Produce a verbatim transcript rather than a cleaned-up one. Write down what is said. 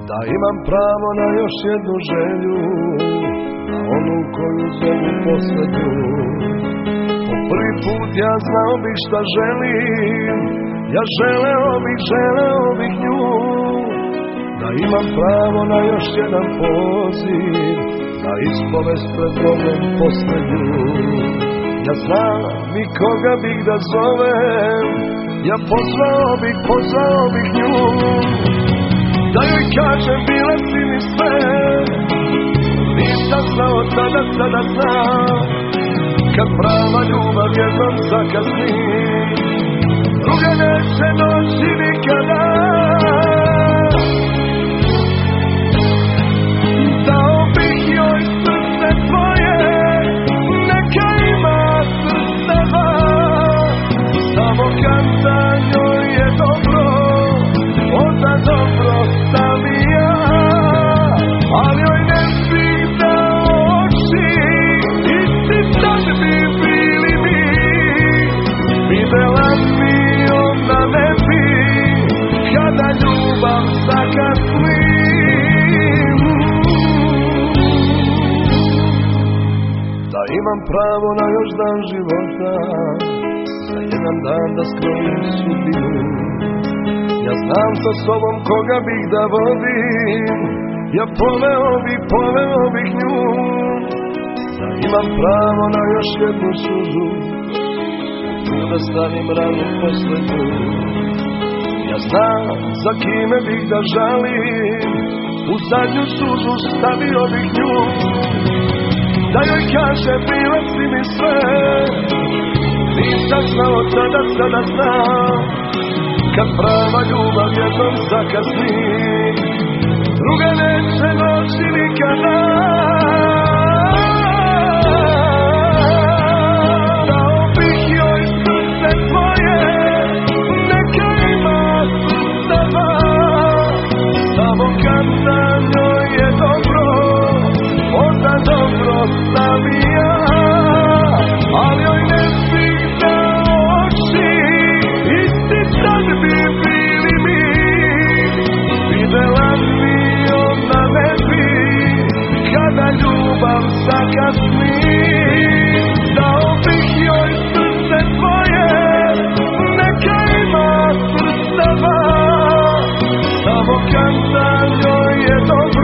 Da imam pravo na još jednu želju, na onu koju zovu poslednju. Po prvi put ja znao bih šta želim, ja želeo bih, želeo bih nju. Da imam pravo na još jedan poziv, na ispovest pred Bogom poslednju. Ja znam i koga bih da zovem, ja pozvao bih, pozvao bih nju. Da joj kažem bila si mi sve, nisam znao tada, sada znam. Kad prava ljubav jednom zakasni, druga neće doći nikada. Dao bih joj srce tvoje, neka ima srceva, samo kad za njoj je dobro, onda dobro sam i ja. Ali joj ne bih dao oči, isti sad bi bili mi. Videla mi ona ne bi, kada ljubav zakasni. Da imam pravo na još dan života, za jedan dan da skrojim sudbinu. Ja znam sa sobom koga bih da vodim, ja poveo bih, poveo bih nju. Da imam pravo na još jednu suzu, tu da stavim ranu poslednju. Ja znam za kime bih da žalim, u zadnju suzu stavio bih nju. Da joj kaže bila si mi sve, nisam znao tada, sada znam. Kad prava ljubav jednom zakasni, druga neće doći nikada. Dao bih joj srce tvoje, neka ima srceva, samo kad za njoj je dobro, onda dobro sam i ja. Ali joj ne bih dao oči, isti sad bi bili mi. Videla mi ona ne bi, kada ljubav zakasni. Dao bih joj srce tvoje, neka ima srceva, samo kad za njoj je dobro,